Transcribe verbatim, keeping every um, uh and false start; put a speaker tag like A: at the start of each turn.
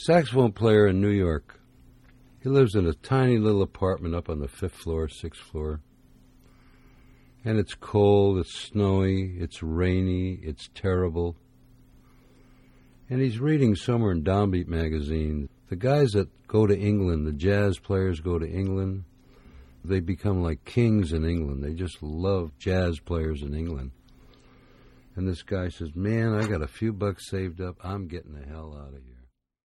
A: Saxophone player in New York. He lives in a tiny little apartment up on the fifth floor, sixth floor. And it's cold, it's snowy, it's rainy, it's terrible. And he's reading somewhere in Downbeat magazine, the guys that go to England, the jazz players go to England, they become like kings in England. They just love jazz players in England. And this guy says, man, I got a few bucks saved up. I'm getting the hell out of here.